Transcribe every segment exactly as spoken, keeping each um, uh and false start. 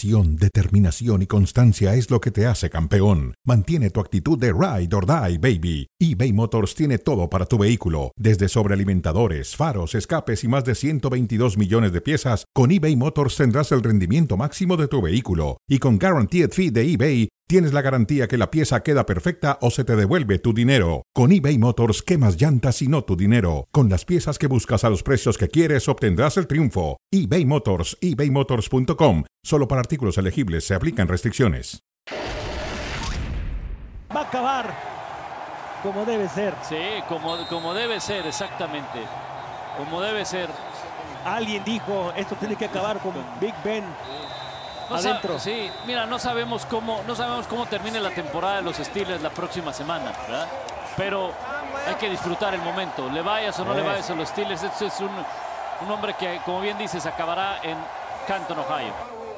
Pasión, determinación y constancia es lo que te hace campeón. Mantiene tu actitud de ride or die, baby. eBay Motors tiene todo para tu vehículo, desde sobrealimentadores, faros, escapes y más de ciento veintidós millones de piezas. Con eBay Motors tendrás el rendimiento máximo de tu vehículo. Y con Guaranteed Fee de eBay, tienes la garantía que la pieza queda perfecta o se te devuelve tu dinero. Con eBay Motors, quemas llantas y no tu dinero. Con las piezas que buscas a los precios que quieres, obtendrás el triunfo. eBay Motors, ebay motors punto com. Solo para artículos elegibles se aplican restricciones. Va a acabar como debe ser. Sí, como, como debe ser, exactamente. Como debe ser. Alguien dijo, esto tiene que acabar con Big Ben. No adentro. Sí, mira, no sabemos cómo, no sabemos cómo termine la temporada de los Steelers la próxima semana, ¿verdad? Pero hay que disfrutar el momento. Le vayas o no le vayas a los Steelers, este es un, un hombre que, como bien dices, acabará en Canton, Ohio.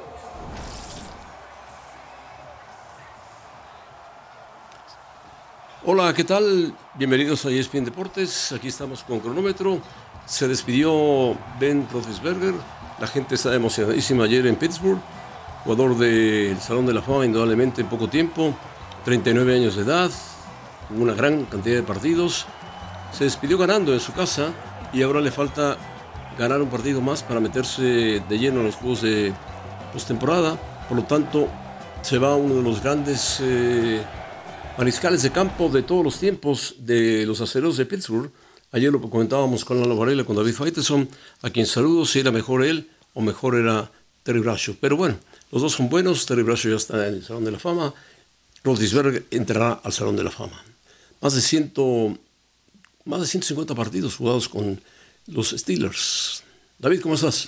Hola, ¿qué tal? Bienvenidos a E S P N Deportes. Aquí estamos con cronómetro. Se despidió Ben Roethlisberger. La gente está emocionadísima ayer en Pittsburgh. Jugador del Salón de la Fama, indudablemente en poco tiempo. treinta y nueve años de edad, una gran cantidad de partidos. Se despidió ganando en su casa y ahora le falta ganar un partido más para meterse de lleno en los juegos de postemporada. Por lo tanto, se va uno de los grandes eh, mariscales de campo de todos los tiempos de los Acereros de Pittsburgh. Ayer lo comentábamos con Lalo Varela, con David Faitelson, a quien saludo si era mejor él o mejor era Terry Bradshaw. Pero bueno, los dos son buenos. Terry Bradshaw ya está en el Salón de la Fama. Roethlisberger entrará al Salón de la Fama. Más de, cien, más de ciento cincuenta partidos jugados con los Steelers. David, ¿cómo estás?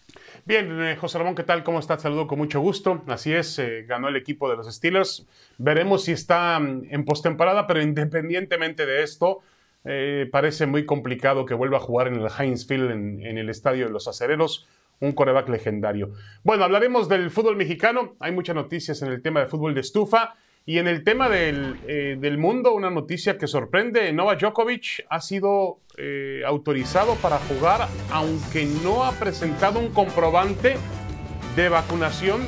Bien, eh, José Ramón, ¿qué tal? ¿Cómo estás? Saludo con mucho gusto. Así es, eh, ganó el equipo de los Steelers. Veremos si está mm, en postemporada, pero independientemente de esto, eh, parece muy complicado que vuelva a jugar en el Heinz Field, en, en el estadio de los Acereros. Un quarterback legendario. Bueno, hablaremos del fútbol mexicano. Hay muchas noticias en el tema de fútbol de estufa. Y en el tema del, eh, del mundo, una noticia que sorprende. Novak Djokovic ha sido eh, autorizado para jugar, aunque no ha presentado un comprobante de vacunación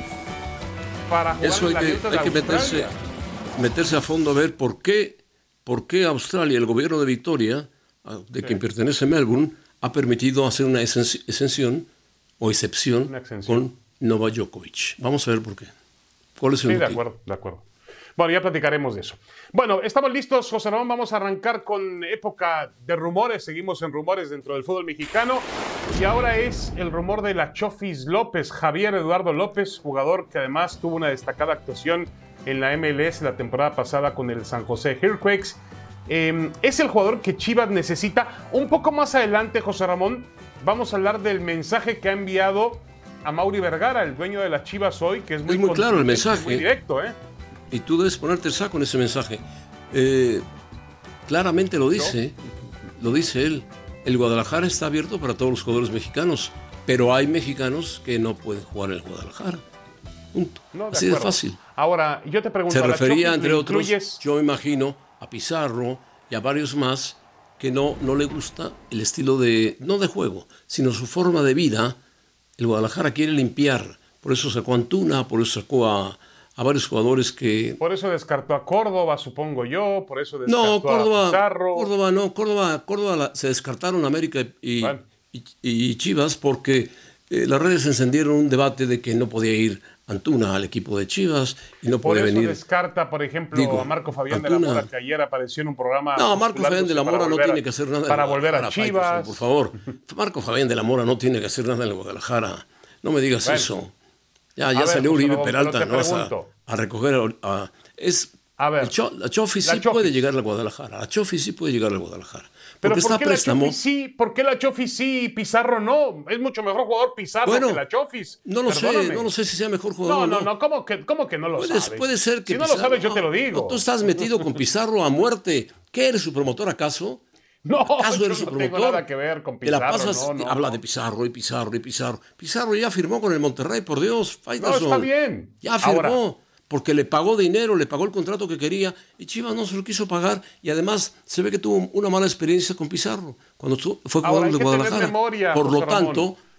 para jugar. Eso hay en la que, Abierta de hay que meterse, meterse a fondo a ver por qué, por qué Australia, el gobierno de Victoria, de sí. quien pertenece Melbourne, ha permitido hacer una exención o excepción con Novak Djokovic. Vamos a ver por qué. ¿Cuál es el sí, motivo? de acuerdo, de acuerdo. Bueno, ya platicaremos de eso. Bueno, estamos listos, José Ramón. Vamos a arrancar con época de rumores. Seguimos en rumores dentro del fútbol mexicano. Y ahora es el rumor de la Chofis López, Javier Eduardo López, jugador que además tuvo una destacada actuación en la M L S la temporada pasada con el San José Earthquakes. Eh, es el jugador que Chivas necesita. Un poco más adelante, José Ramón, vamos a hablar del mensaje que ha enviado a Mauri Vergara, el dueño de las Chivas hoy, que es muy, es muy claro el mensaje. Muy directo, ¿eh? Y tú debes ponerte el saco en ese mensaje. Eh, claramente lo dice, ¿no? Lo dice él. El Guadalajara está abierto para todos los jugadores mexicanos, pero hay mexicanos que no pueden jugar en el Guadalajara. Punto. No, de Así acuerdo. de fácil. Ahora, yo te pregunto... Se refería, entre otros, incluyes... yo imagino, a Pizarro y a varios más que no, no le gusta el estilo de, no de juego, sino su forma de vida. El Guadalajara quiere limpiar. Por eso sacó a Antuna, por eso sacó a... a varios jugadores que... Por eso descartó a Córdoba, supongo yo, por eso descartó no, Córdoba, a Pizarro. Córdoba no, Córdoba, Córdoba la, se descartaron América y, bueno. y, y Chivas porque eh, las redes encendieron un debate de que no podía ir Antuna al equipo de Chivas y no podía venir... Por eso descarta, por ejemplo, digo, a Marco Fabián Antuna, de la Mora, que ayer apareció en un programa... No, Marco Fabián de la Mora no tiene que hacer nada... Para volver a Chivas. Por favor, Marco Fabián de la Mora no tiene que hacer nada en el Guadalajara. No me digas bueno. eso. Ya, ya ver, salió Uribe pues, Peralta, no vas a, a recoger a, a, es a ver, Cho, la Chofi sí Chofis. puede llegar a Guadalajara. La Chofi sí puede llegar a Guadalajara. Pero porque ¿por está qué préstamo. la Chofi sí? ¿Por qué la Chofi sí y Pizarro no? Es mucho mejor jugador Pizarro bueno, que la Chofis. No lo Perdóname. sé, no lo sé si sea mejor jugador. No, no, no, no, ¿cómo que, cómo que no lo Puedes, sabes? Puede ser que si Pizarro, no lo sabes, yo no, te lo digo. No, tú estás metido con Pizarro a muerte. ¿Qué eres su promotor acaso? No, ¿Acaso yo eres no su tengo promotor? nada que ver con Te la Pizarro. pasas, no, no, habla no. de Pizarro y Pizarro y Pizarro. Pizarro ya firmó con el Monterrey, por Dios. No, está bien. Ya firmó. Ahora, porque le pagó dinero, le pagó el contrato que quería y Chivas no se lo quiso pagar y además se ve que tuvo una mala experiencia con Pizarro cuando fue jugador de Guadalajara. Memoria, Por lo José tanto, Ramón.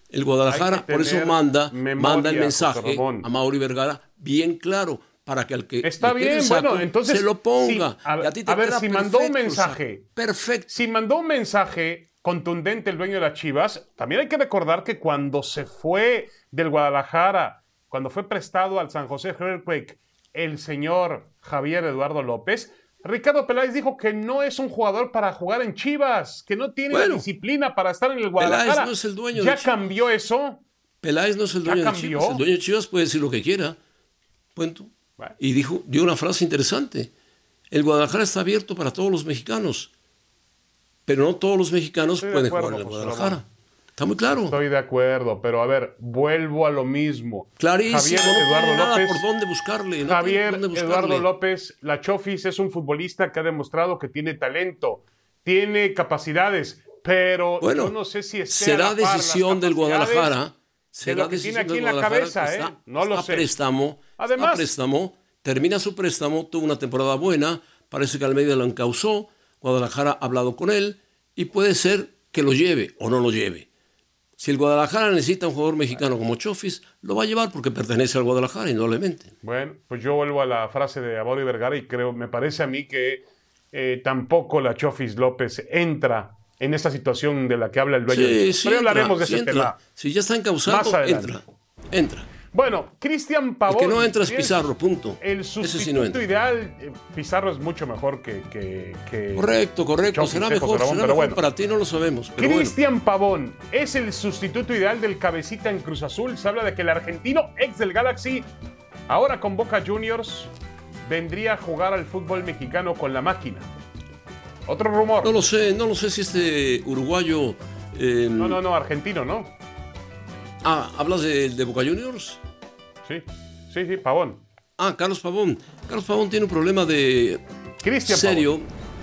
El Guadalajara, por eso manda, manda el mensaje a Mauri Vergara bien claro, para que al que está bien, saco, bueno, entonces se lo ponga. Sí, a, a, ti te a ver, si perfecto, mandó un mensaje, perfecto. Si mandó un mensaje contundente el dueño de las Chivas, también hay que recordar que cuando se fue del Guadalajara, cuando fue prestado al San José Earthquake, el señor Javier Eduardo López, Ricardo Peláez dijo que no es un jugador para jugar en Chivas, que no tiene bueno, disciplina para estar en el Guadalajara. Peláez no es el dueño ¿Ya de Chivas. cambió eso? Peláez no es el dueño de Chivas. El dueño de Chivas puede decir lo que quiera. Punto. Bueno. Y dijo, dio una frase interesante. El Guadalajara está abierto para todos los mexicanos, pero no todos los mexicanos Estoy pueden acuerdo, jugar en el José Guadalajara. Ramón. Está muy claro. Estoy de acuerdo, pero a ver, vuelvo a lo mismo. Clarísimo, Javier no Eduardo tiene nada López, por dónde buscarle. No Javier dónde buscarle. Eduardo López, la Chofis es un futbolista que ha demostrado que tiene talento, tiene capacidades, pero bueno, yo no sé si esté será decisión del Guadalajara. Será de decisión tiene aquí en la cabeza, ¿eh? Está, no lo está sé. Préstamo, Además, está préstamo, termina su préstamo, tuvo una temporada buena, parece que Almeida lo encausó, Guadalajara ha hablado con él y puede ser que lo lleve o no lo lleve. Si el Guadalajara necesita un jugador mexicano como Chofis, lo va a llevar porque pertenece al Guadalajara, indudablemente. Bueno, pues yo vuelvo a la frase de Mauri Vergara y creo, me parece a mí que eh, tampoco la Chofis López entra en esta situación de la que habla el dueño. Sí, de sí, Pero entra, hablaremos de sí ese entra. tema. Si ya está encausado, entra. Entra. Bueno, Cristian Pavón. El que no entra es Pizarro, punto. El sustituto sí no ideal, eh, Pizarro es mucho mejor que... que, que correcto, correcto. Chofis, será eh, mejor, Ramón, será pero mejor bueno. Para ti no lo sabemos. Cristian bueno. Pavón es el sustituto ideal del cabecita en Cruz Azul. Se habla de que el argentino, ex del Galaxy, ahora con Boca Juniors, vendría a jugar al fútbol mexicano con la máquina. Otro rumor. No lo sé, no lo sé si este uruguayo... Eh... No, no, no, argentino, ¿no? Ah, ¿hablas de, de Boca Juniors? Sí, sí, sí, Pavón. Ah, Carlos Pavón. Carlos Pavón tiene un problema de... Cristian serio.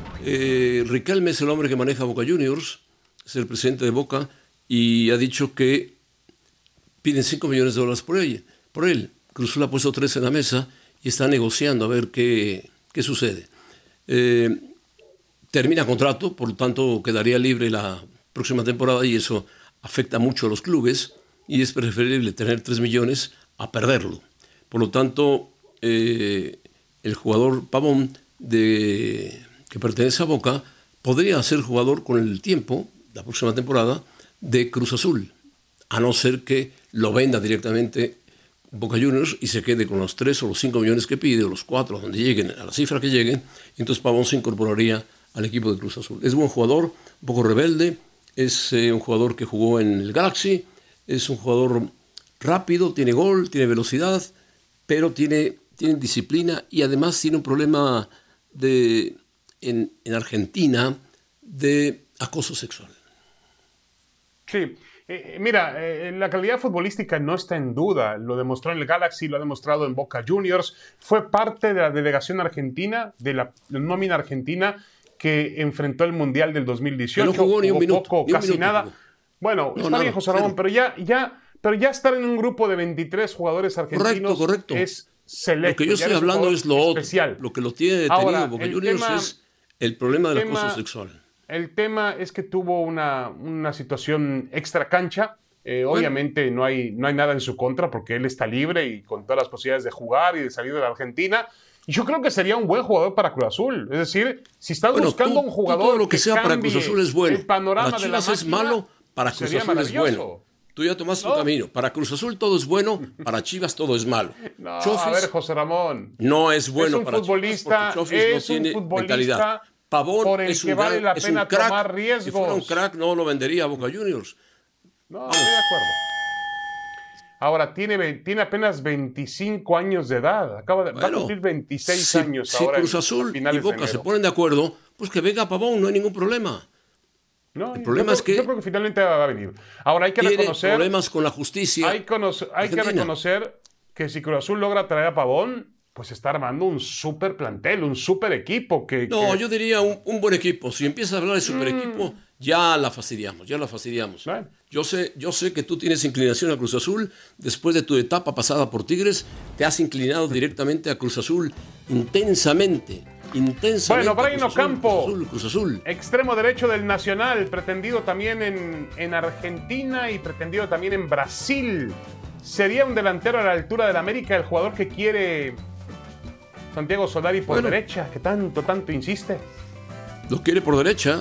Eh, Riquelme es el hombre que maneja Boca Juniors, es el presidente de Boca, y ha dicho que piden cinco millones de dólares por él. Por él. Cruz Azul ha puesto tres en la mesa y está negociando a ver qué, qué sucede. Eh, termina contrato, por lo tanto quedaría libre la próxima temporada y eso afecta mucho a los clubes y es preferible tener tres millones a perderlo. Por lo tanto, eh, el jugador Pavón, de, que pertenece a Boca, podría ser jugador con el tiempo, la próxima temporada, de Cruz Azul, a no ser que lo venda directamente Boca Juniors y se quede con los tres o los cinco millones que pide, o los cuatro, donde lleguen, a la cifra que lleguen, entonces Pavón se incorporaría al equipo de Cruz Azul. Es buen jugador, un poco rebelde, es eh, un jugador que jugó en el Galaxy, es un jugador rápido, tiene gol, tiene velocidad, pero tiene, tiene disciplina y además tiene un problema de, en, en Argentina de acoso sexual. Sí, eh, mira, eh, la calidad futbolística no está en duda, lo demostró en el Galaxy, lo ha demostrado en Boca Juniors, fue parte de la delegación argentina, de la nómina argentina que enfrentó el Mundial del dos mil dieciocho. No jugó ni un minuto, poco, ni un casi minuto nada. jugó. Bueno, no, está nada, bien, José Ramón, cero. pero ya, ya, pero ya estar en un grupo de veintitrés jugadores argentinos Correcto, correcto. es selecto. Lo que yo ya estoy eres un hablando jugador es lo otro. especial. Lo que lo tiene detenido Ahora, Boca el Juniors tema- es el problema del tema- acoso sexual. El tema es que tuvo una, una situación extra cancha. Eh, obviamente no hay, no hay nada en su contra porque él está libre y con todas las posibilidades de jugar y de salir de la Argentina. Y yo creo que sería un buen jugador para Cruz Azul. Es decir, si estás Bueno, buscando tú- un tú jugador todo lo que, que sea para cambie Cruz Azul es bueno. el panorama Para de la Chivas es máquina, malo, para Cruz sería Azul es maravilloso. bueno. Tú ya tomaste No. tu camino. Para Cruz Azul todo es bueno, para Chivas todo es malo. No, Chofis a ver, José Ramón. no es bueno es un para futbolista, Chivas porque Chofis no es un tiene futbolista mentalidad. Pavón por el es un que vale gran- la es pena un crack. tomar riesgos. Si fuera un crack no lo vendería a Boca Juniors. No, estoy de acuerdo. Ahora, tiene, ve- tiene apenas veinticinco años de edad. Acaba de, va a Bueno, cumplir veintiséis si, años si ahora. Cruz en- a Azul y finales de Boca se enero. ponen de acuerdo, pues que venga Pavón, no hay ningún problema. No, el yo problema creo- es que- Yo creo que finalmente va a venir. Ahora, hay que Tiene reconocer... problemas con la justicia. Hay, conoce- hay que Argentina. reconocer que si Cruz Azul logra traer a Pavón, pues está armando un súper plantel, un súper equipo que... No, que- yo diría un, un buen equipo. Si empiezas a hablar de super Mm. equipo, ya la fastidiamos, ya la fastidiamos. Bueno. Yo sé, yo sé que tú tienes inclinación a Cruz Azul. Después de tu etapa pasada por Tigres, te has inclinado directamente a Cruz Azul intensamente. intensamente. Bueno, Brian Cruz Azul, Ocampo, Cruz Azul, Cruz Azul. extremo derecho del Nacional, pretendido también en, en Argentina y pretendido también en Brasil. ¿Sería un delantero a la altura del América, el jugador que quiere Santiago Solari por Bueno, derecha, que tanto, tanto insiste? Lo quiere por derecha.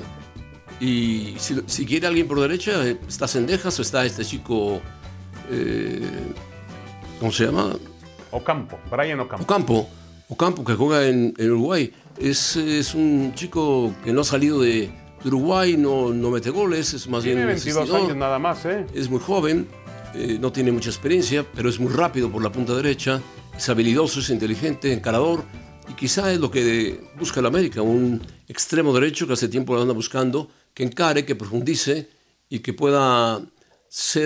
Y si, si quiere alguien por derecha, está Cendejas o está este chico, eh, ¿cómo se llama? Ocampo, Brian Ocampo. Ocampo, Ocampo que juega en, en Uruguay. Es, es un chico que no ha salido de, de Uruguay, no, no mete goles, es más Tiene bien un veintidós asistidor. años nada más, ¿eh? Es muy joven, eh, no tiene mucha experiencia, pero es muy rápido por la punta derecha, es habilidoso, es inteligente, encarador, y quizá es lo que busca el América, un extremo derecho que hace tiempo lo anda buscando, que encare, que profundice y que pueda ser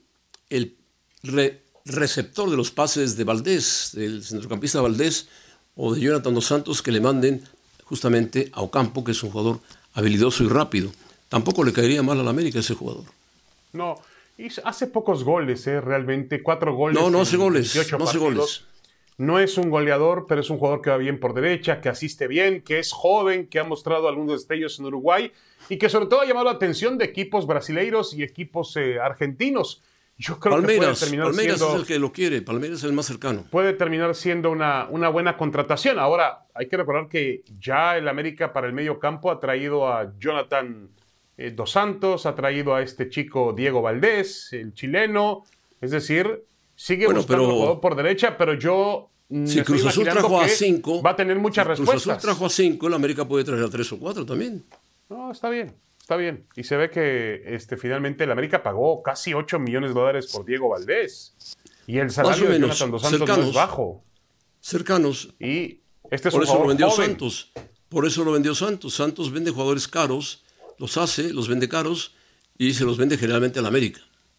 el re- receptor de los pases de Valdés, del centrocampista Valdés o de Jonathan Dos Santos, que le manden justamente a Ocampo, que es un jugador habilidoso y rápido. Tampoco le caería mal al América ese jugador. No, y hace pocos goles, ¿eh? Realmente, cuatro goles. No, no en hace goles, veintiocho no hace partidos. goles. No es un goleador, pero es un jugador que va bien por derecha, que asiste bien, que es joven, que ha mostrado algunos destellos en Uruguay y que sobre todo ha llamado la atención de equipos brasileiros y equipos eh, argentinos. Yo creo Palmeiras, que puede terminar Palmeiras siendo, es el que lo quiere, Palmeiras es el más cercano. puede terminar siendo una, una buena contratación. Ahora, hay que recordar que ya el América para el medio campo ha traído a Jonathan eh, Dos Santos, ha traído a este chico Diego Valdés, el chileno. Es decir, sigue Bueno, buscando pero- jugador por derecha, pero yo me Si estoy Cruz Azul imaginando trajo a que cinco, va a tener muchas si Cruz respuestas. Azul trajo a cinco, el América puede traer a tres o cuatro también. No, está bien, está bien. Y se ve que este, finalmente el América pagó casi ocho millones de dólares por Diego Valdés. Y el salario o de menos, Jonathan Dos Santos no cercanos. es bajo. Cercanos. Y este es Por un eso lo jugador vendió joven. Santos. Por eso lo vendió Santos. Santos vende jugadores caros, los hace, los vende caros y se los vende generalmente al América.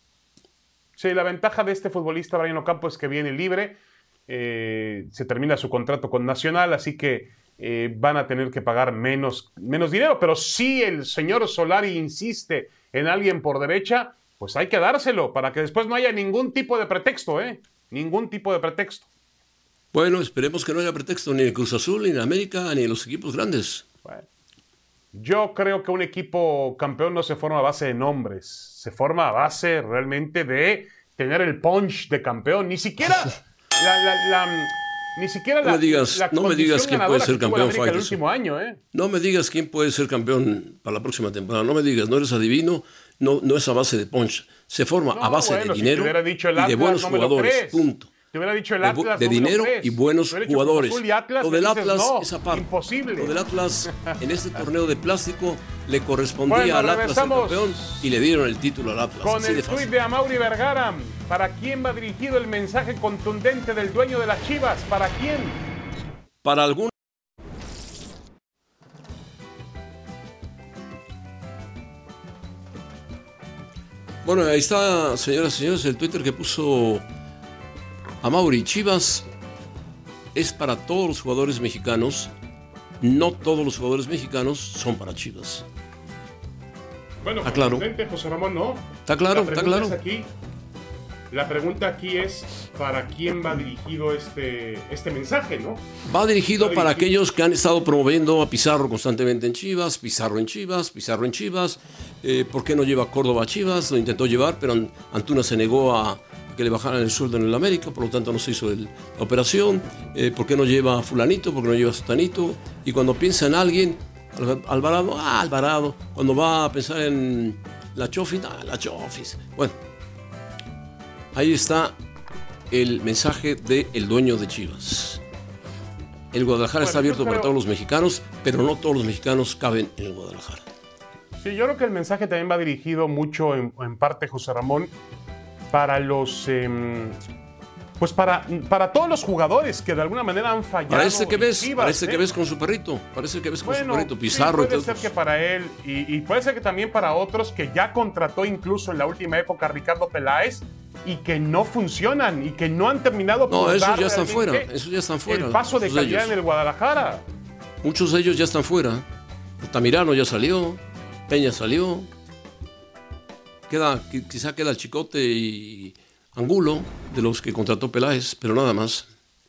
Sí, la ventaja de este futbolista, Brian Ocampo, es que viene libre. Eh, se termina su contrato con Nacional, así que eh, van a tener que pagar menos, menos dinero. Pero si el señor Solari insiste en alguien por derecha, pues hay que dárselo para que después no haya ningún tipo de pretexto, ¿eh? Ningún tipo de pretexto. Bueno, esperemos que no haya pretexto ni en Cruz Azul, ni en América, ni en los equipos grandes. Bueno, yo creo que un equipo campeón no se forma a base de nombres, se forma a base realmente de tener el punch de campeón. Ni siquiera la, la, la- ni siquiera No la, me digas- la no me digas condición quién ganadora puede ser que tuvo el campeón, América el Faitelson. último año, ¿eh? No me digas quién puede ser campeón para la próxima temporada. No me digas, no eres adivino, no, no es a base de punch. Se forma No, a base bueno, de si dinero te hubiera dicho el y de Atlas, buenos no me lo jugadores. crees. Punto. Te hubiera dicho el De, Atlas, de no me lo dinero crees. y buenos Te hubiera dicho Cruz jugadores. Azul y Atlas, Lo me del dices, Atlas no, es aparte. imposible. Lo del Atlas en este torneo de plástico le correspondía Bueno, al Atlas ser regresamos campeón y le dieron el título al Atlas. Con Así el de tuit fácil. de Amaury Vergara, ¿para quién va dirigido el mensaje contundente del dueño de las Chivas? ¿Para quién? Para algún Bueno, ahí está, señoras y señores, el Twitter que puso Amaury. Chivas es para todos los jugadores mexicanos. No todos los jugadores mexicanos son para Chivas. Bueno, Ah, claro. contundente, José Ramón, no. Está claro, La está pregunta claro. es aquí, la pregunta aquí es ¿para quién va dirigido este, este mensaje, no? Va dirigido Va para dirigido. aquellos que han estado promoviendo a Pizarro constantemente en Chivas, Pizarro en Chivas, Pizarro en Chivas. Eh, ¿Por qué no lleva a Córdoba a Chivas? Lo intentó llevar, pero An- Antuna se negó a que le bajaran el sueldo en el América, por lo tanto no se hizo el- la operación. Eh, ¿Por qué no lleva a fulanito? ¿Por qué no lleva a sutanito? Y cuando piensa en alguien, Al- Alvarado, ah, Alvarado. Cuando va a pensar en la Chofis, ah, la Chofis. Bueno, ahí está el mensaje del dueño de Chivas. El Guadalajara Bueno, está abierto yo para creo- todos los mexicanos, pero no todos los mexicanos caben en el Guadalajara. Sí, yo creo que el mensaje también va dirigido mucho, en, en parte, José Ramón, para los... em, pues para, para todos los jugadores que de alguna manera han fallado. Parece que en ves, Chivas, parece ¿eh? que ves con su perrito, parece que ves con Bueno, su perrito, sí, Pizarro. puede y ser todos. que para él y, y puede ser que también para otros que ya contrató incluso en la última época Ricardo Peláez y que no funcionan y que no han terminado No, por esos dar ya están realmente fuera, esos ya están fuera. el paso de muchos calidad ellos. en el Guadalajara. Muchos de ellos ya están fuera. Tamirano ya salió, Peña salió. Queda, qui- quizá queda el Chicote y Angulo, de los que contrató Peláez, pero nada más.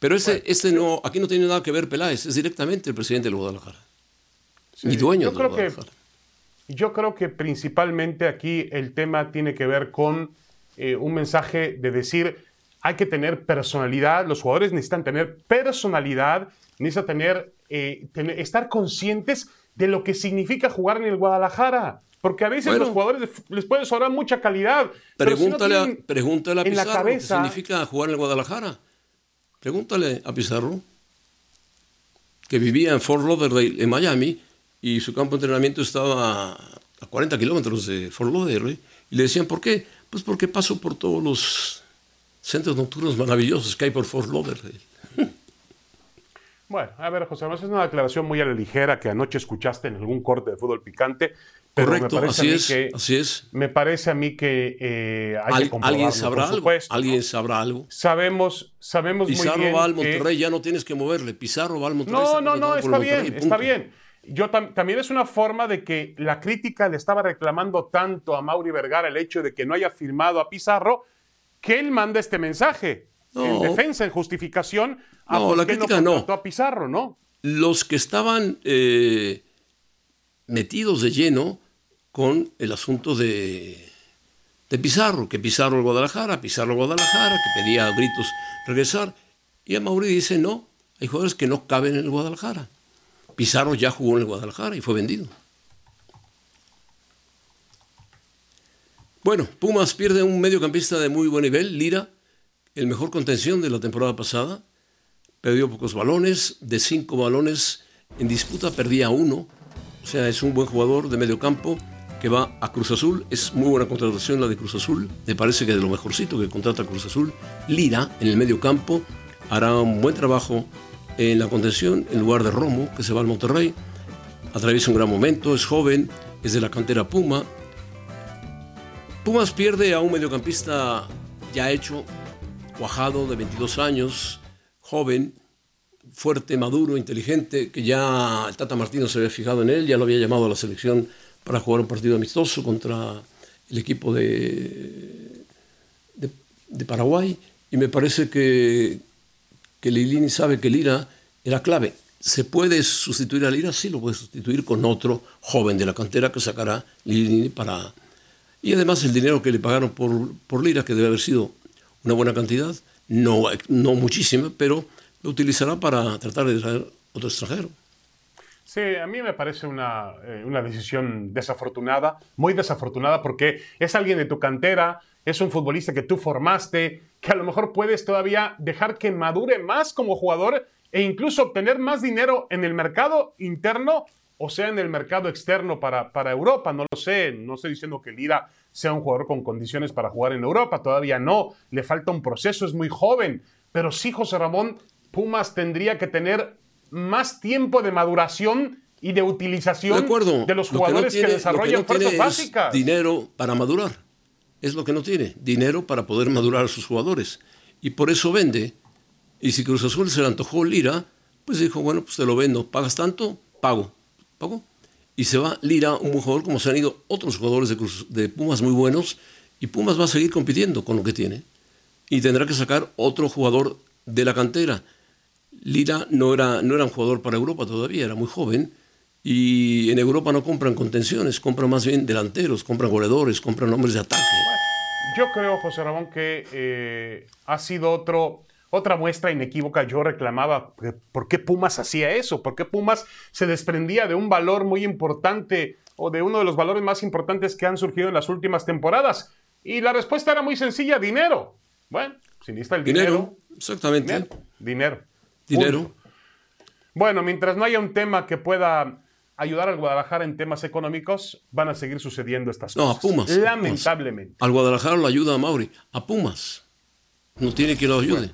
Pero este, Bueno, este no, aquí no tiene nada que ver Peláez, es directamente el presidente del Guadalajara. Sí, y dueño yo del creo Guadalajara. que Yo creo que principalmente aquí el tema tiene que ver con eh, un mensaje de decir, hay que tener personalidad, los jugadores necesitan tener personalidad, necesitan tener, eh, tener, estar conscientes de lo que significa jugar en el Guadalajara. Porque a veces Bueno, los jugadores les puede sobrar mucha calidad. Pero Pregúntale, si no a, tienen pregúntale a en la Pizarro cabeza, qué significa jugar en el Guadalajara. Pregúntale a Pizarro, que vivía en Fort Lauderdale, en Miami, y su campo de entrenamiento estaba a cuarenta kilómetros de Fort Lauderdale, y le decían, ¿por qué? Pues porque paso por todos los centros nocturnos maravillosos que hay por Fort Lauderdale. Bueno, a ver, José Ramón, es una declaración muy a la ligera que anoche escuchaste en algún corte de fútbol picante. Pero Correcto, me parece así a mí es, que, así es. Me parece a mí que eh, hay Al, que comprobarlo, ¿Alguien sabrá por algo? supuesto, ¿Alguien ¿no? sabrá algo? Sabemos, sabemos muy Pizarro bien va al que- Monterrey, ya no tienes que moverle. Pizarro va al Monterrey. No, está no, no, contratado por está el bien, Monterrey, está punto. bien. Yo tam- también es una forma de que la crítica le estaba reclamando tanto a Mauri Vergara el hecho de que no haya firmado a Pizarro, que él manda este mensaje No. en defensa, en justificación a No, por la qué crítica no no. contrató a Pizarro, ¿no? Los que estaban eh, metidos de lleno con el asunto de, de Pizarro, que Pizarro al Guadalajara, Pizarro al Guadalajara, que pedía a gritos regresar. Y a Mauri dice, no, hay jugadores que no caben en el Guadalajara. Pizarro ya jugó en el Guadalajara y fue vendido. Bueno, Pumas pierde un mediocampista de muy buen nivel, Lira, el mejor contención de la temporada pasada. Perdió pocos balones, de cinco balones en disputa perdía uno. O sea, es un buen jugador de medio campo que va a Cruz Azul. Es muy buena contratación la de Cruz Azul. Me parece que de lo mejorcito que contrata Cruz Azul. Lira, en el medio campo, hará un buen trabajo en la contención en lugar de Romo, que se va al Monterrey. Atraviesa un gran momento, es joven, es de la cantera Puma. Pumas pierde a un mediocampista ya hecho, cuajado, de veintidós años, joven, fuerte, maduro, inteligente, que ya el Tata Martino se había fijado en él, ya lo había llamado a la selección para jugar un partido amistoso contra el equipo de, de, de Paraguay, y me parece que, que Lilini sabe que Lira era clave. ¿Se puede sustituir a Lira? Sí, lo puede sustituir con otro joven de la cantera que sacará Lilini para... Y además el dinero que le pagaron por, por Lira, que debe haber sido una buena cantidad, no, no muchísima, pero lo utilizará para tratar de traer otro extranjero. Sí, a mí me parece una, eh, una decisión desafortunada, muy desafortunada, porque es alguien de tu cantera, es un futbolista que tú formaste, que a lo mejor puedes todavía dejar que madure más como jugador e incluso obtener más dinero en el mercado interno, o sea, en el mercado externo para, para Europa. No lo sé, no estoy diciendo que Lira sea un jugador con condiciones para jugar en Europa, todavía no, le falta un proceso, es muy joven, pero sí, José Ramón, Pumas tendría que tener más tiempo de maduración y de utilización De acuerdo. de los Lo que no jugadores que, tiene- desarrollan lo que no fuerzas tiene es básicas. dinero para madurar. Es lo que no tiene. Dinero para poder madurar a sus jugadores. Y por eso vende. Y si Cruz Azul se le antojó Lira, pues dijo, bueno, pues te lo vendo. ¿Pagas tanto? Pago. ¿Pago? Y se va Lira, un buen jugador, como se han ido otros jugadores de, Cruz- de Pumas muy buenos. Y Pumas va a seguir compitiendo con lo que tiene. Y tendrá que sacar otro jugador de la cantera. Lira no era, no era un jugador para Europa todavía, era muy joven, y en Europa no compran contenciones, compran más bien delanteros, compran goleadores, compran hombres de ataque. Yo creo, José Ramón, que eh, ha sido otro, otra muestra inequívoca. Yo reclamaba que por qué Pumas hacía eso, por qué Pumas se desprendía de un valor muy importante o de uno de los valores más importantes que han surgido en las últimas temporadas. Y la respuesta era muy sencilla, dinero. Bueno, si necesita el dinero, Dinero, exactamente. dinero. Dinero. Dinero. Punto. Bueno, mientras no haya un tema que pueda ayudar al Guadalajara en temas económicos, van a seguir sucediendo estas No, cosas. a Pumas. a Lamentablemente. Pumas. Al Guadalajara lo ayuda a Mauri, a Pumas. No tiene quien lo ayude.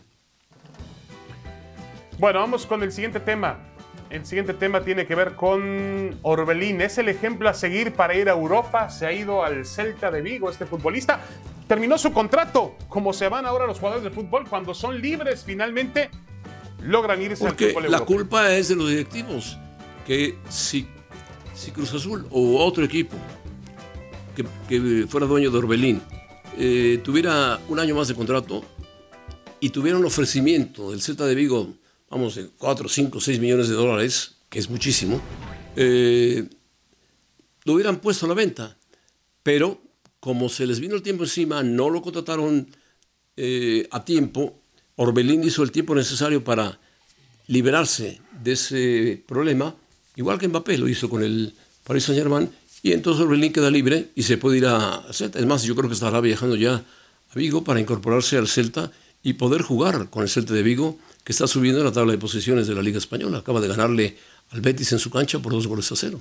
Bueno, vamos con el siguiente tema. El siguiente tema tiene que ver con Orbelín. Es el ejemplo a seguir para ir a Europa. Se ha ido al Celta de Vigo este futbolista. Terminó su contrato. Como se van ahora los jugadores de fútbol cuando son libres finalmente, logran irse al Porque fútbol la europeo. culpa es de los directivos. Que si, si Cruz Azul o otro equipo que, que fuera dueño de Orbelín eh, tuviera un año más de contrato, y tuviera un ofrecimiento del Celta de Vigo, vamos, de cuatro, cinco, seis millones de dólares, que es muchísimo, eh, lo hubieran puesto a la venta. Pero como se les vino el tiempo encima, no lo contrataron eh, a tiempo. Orbelín hizo el tiempo necesario para liberarse de ese problema, igual que Mbappé lo hizo con el Paris Saint-Germain, y entonces Orbelín queda libre y se puede ir a Celta. Es más, yo creo que estará viajando ya a Vigo para incorporarse al Celta y poder jugar con el Celta de Vigo, que está subiendo en la tabla de posiciones de la Liga Española. Acaba de ganarle al Betis en su cancha por dos goles a cero.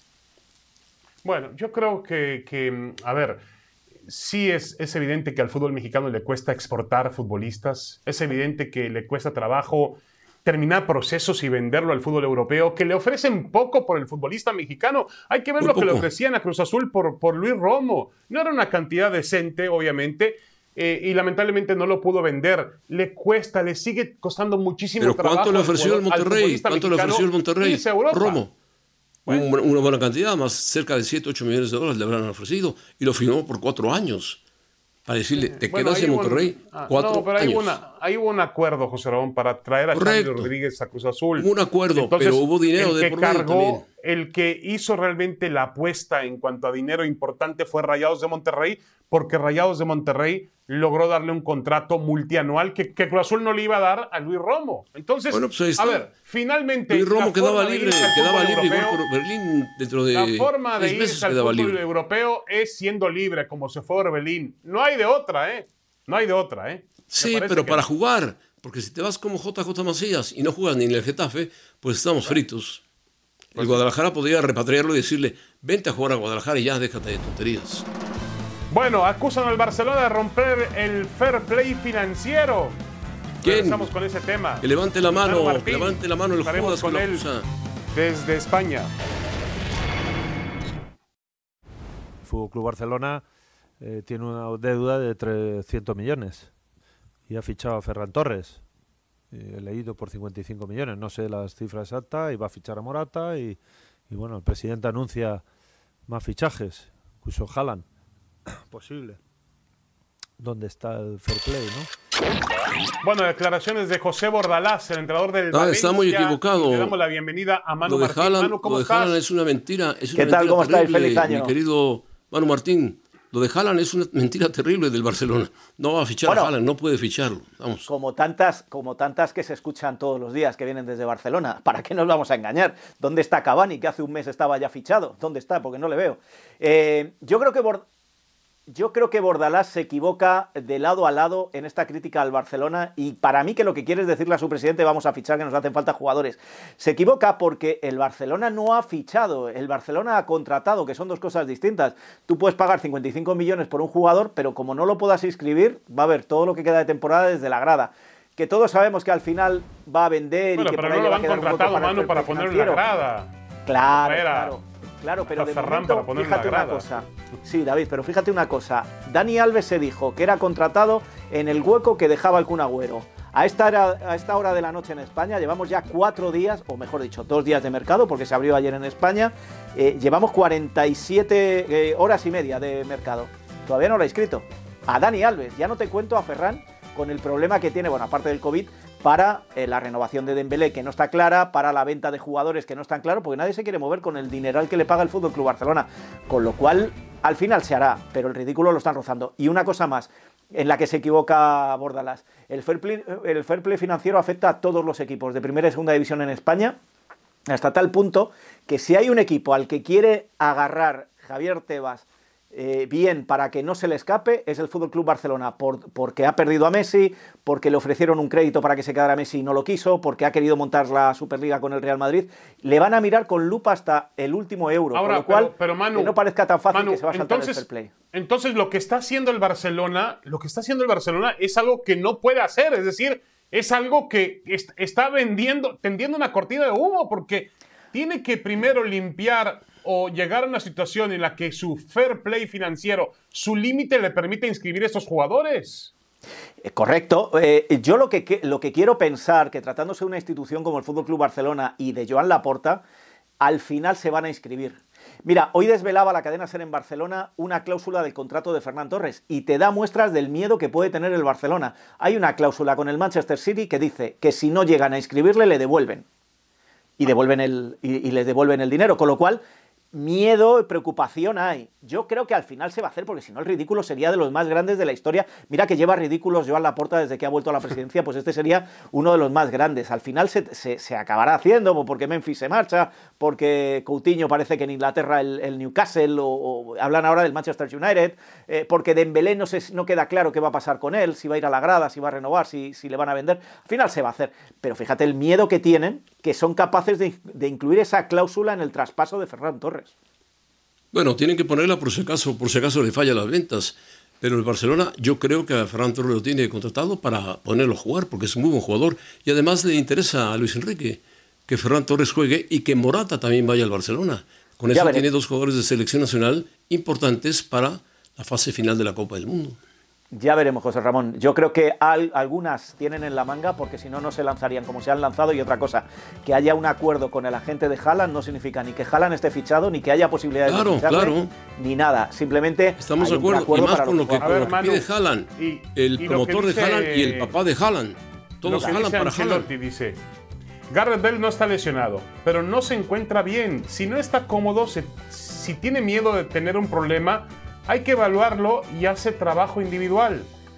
Bueno, yo creo que, que a ver, sí es, es evidente que al fútbol mexicano le cuesta exportar futbolistas, es evidente que le cuesta trabajo terminar procesos y venderlo al fútbol europeo, que le ofrecen poco por el futbolista mexicano. Hay que ver Muy lo poco. que le ofrecían a Cruz Azul por, por Luis Romo. No era una cantidad decente, obviamente, eh, y lamentablemente no lo pudo vender. Le cuesta, le sigue costando muchísimo ¿Pero trabajo. cuánto le ofreció el Monterrey? ¿Cuánto le ofreció el Monterrey? Irse a Europa. Romo. Bueno. Un- una buena cantidad, más cerca de siete, ocho millones de dólares le habrán ofrecido, y lo firmó por cuatro años. Para decirle, te Bueno, quedas ahí en hubo un- Monterrey ah, cuatro no, pero ahí años. hubo, una, ahí hubo un acuerdo, José Ramón, para traer a Correcto. Charlie Rodríguez a Cruz Azul. Hubo un acuerdo, pero hubo dinero el de que por medio cargó, también. el que hizo realmente la apuesta en cuanto a dinero importante fue Rayados de Monterrey, porque Rayados de Monterrey logró darle un contrato multianual que, que Cruz Azul no le iba a dar a Luis Romo. Entonces, Bueno, pues ahí está. a ver, finalmente... Luis Romo la quedaba forma de libre, irse al quedaba fútbol libre igual europeo- por Berlín dentro de La forma de seis meses irse al quedaba fútbol libre. europeo es siendo libre, como se fue Orbelín. No hay de otra, ¿eh? No hay de otra, ¿eh? Me Sí, parece pero que- para jugar, porque si te vas como J J Macías y no juegas ni en el Getafe, pues estamos fritos. El Guadalajara podría repatriarlo y decirle, vente a jugar a Guadalajara y ya déjate de tonterías. Bueno, acusan al Barcelona de romper el fair play financiero. ¿Quién? Regresamos con ese tema. Que levante la mano, Manu Martín. que levante la mano el Estaremos Judas con que lo él acusa. desde España. Fútbol Club Barcelona eh, tiene una deuda de trescientos millones y ha fichado a Ferran Torres. Eh, he leído por cincuenta y cinco millones, no sé las cifras exactas, y va a fichar a Morata y, y bueno, el presidente anuncia más fichajes, incluso Haaland, posible. ¿Dónde está el fair play, no? Bueno, declaraciones de José Bordalás, el entrenador del Ah, Valencia. está muy equivocado. Le damos la bienvenida a Manu Lo de Martín. Haaland, Manu, ¿cómo lo de estás? Haaland es una mentira, es una ¿Qué tal? mentira ¿Cómo estáis? terrible, Feliz año. mi querido Manu Martín. Lo de Haaland es una mentira terrible del Barcelona. No va a fichar Bueno. a Haaland, no puede ficharlo. Vamos. Como tantas, como tantas que se escuchan todos los días que vienen desde Barcelona. ¿Para qué nos vamos a engañar? ¿Dónde está Cavani, que hace un mes estaba ya fichado? ¿Dónde está? Porque no le veo. Eh, yo creo que Bord- yo creo que Bordalás se equivoca de lado a lado en esta crítica al Barcelona, y para mí que lo que quiere es decirle a su presidente vamos a fichar, que nos hacen falta jugadores. Se equivoca porque el Barcelona no ha fichado, el Barcelona ha contratado, que son dos cosas distintas. Tú puedes pagar cincuenta y cinco millones por un jugador, pero como no lo puedas inscribir, va a haber todo lo que queda de temporada desde la grada. Que todos sabemos que al final va a vender Bueno, y que pero por ahí no le lo va a han quedar un hueco contratado, para el Manu, para fair play poner en la financiero. grada. Claro, Era claro, claro, pero a de Ferran momento, para poner en fíjate la una grada. cosa. Sí, David, pero fíjate una cosa. Dani Alves se dijo que era contratado en el hueco que dejaba el Kun Agüero. A esta, hora, a esta hora de la noche en España llevamos ya cuatro días, o mejor dicho, dos días de mercado, porque se abrió ayer en España. Eh, llevamos cuarenta y siete eh, horas y media de mercado. Todavía no lo ha inscrito. A Dani Alves, ya no te cuento a Ferran con el problema que tiene, bueno, aparte del COVID, para eh, la renovación de Dembélé, que no está clara, para la venta de jugadores, que no están claros, porque nadie se quiere mover con el dineral que le paga el F C Barcelona, con lo cual al final se hará, pero el ridículo lo están rozando. Y una cosa más, en la que se equivoca Bordalás, el fair play, el fair play financiero afecta a todos los equipos de primera y segunda división en España, hasta tal punto que si hay un equipo al que quiere agarrar Javier Tebas Eh, bien para que no se le escape, es el F C Barcelona, por, porque ha perdido a Messi, porque le ofrecieron un crédito para que se quedara Messi y no lo quiso, porque ha querido montar la Superliga con el Real Madrid. Le van a mirar con lupa hasta el último euro, Ahora, con lo cual pero, pero Manu, que no parezca tan fácil Manu, que se va a saltar entonces, el fair play. Entonces lo que está haciendo el Barcelona, lo que está haciendo el Barcelona es algo que no puede hacer, es decir, es algo que est está vendiendo, tendiendo una cortina de humo, porque tiene que primero limpiar o llegar a una situación en la que su fair play financiero, su límite le permite inscribir a estos jugadores. Eh, correcto. Eh, yo lo que, que, lo que quiero pensar, que tratándose de una institución como el F C Barcelona y de Joan Laporta, al final se van a inscribir. Mira, hoy desvelaba la cadena SER en Barcelona una cláusula del contrato de Ferran Torres y te da muestras del miedo que puede tener el Barcelona. Hay una cláusula con el Manchester City que dice que si no llegan a inscribirle le devuelven y devuelven el y, y les devuelven el dinero, con lo cual miedo y preocupación hay. Yo creo que al final se va a hacer, porque si no el ridículo sería de los más grandes de la historia. Mira que lleva ridículos Joan Laporta desde que ha vuelto a la presidencia, pues este sería uno de los más grandes. Al final se, se, se acabará haciendo, porque Memphis se marcha, porque Coutinho parece que en Inglaterra el, el Newcastle, o, o hablan ahora del Manchester United, eh, porque Dembélé no, se, no queda claro qué va a pasar con él, si va a ir a la grada, si va a renovar, si, si le van a vender. Al final se va a hacer. Pero fíjate el miedo que tienen, que son capaces de, de incluir esa cláusula en el traspaso de Ferran Torres. Bueno, tienen que ponerla por si acaso, por si acaso le fallan las ventas. Pero el Barcelona, yo creo que a Ferran Torres lo tiene contratado para ponerlo a jugar, porque es un muy buen jugador. Y además le interesa a Luis Enrique que Ferran Torres juegue y que Morata también vaya al Barcelona. Con eso tiene dos jugadores de selección nacional importantes para la fase final de la Copa del Mundo. Ya veremos, José Ramón. Yo creo que al, algunas tienen en la manga, porque si no, no se lanzarían como se han lanzado. Y otra cosa, que haya un acuerdo con el agente de Haaland no significa ni que Haaland esté fichado, ni que haya posibilidades claro, de ficharle, claro. ni nada. Simplemente estamos de acuerdo, y más con lo que, con lo que pide Haaland, y, el y promotor dice, de Haaland y el papá de Haaland. Todos Haaland para Haaland. Dice, Gareth Bale no está lesionado, pero no se encuentra bien. Si no está cómodo, se, si tiene miedo de tener un problema, hay que evaluarlo y hace trabajo individual.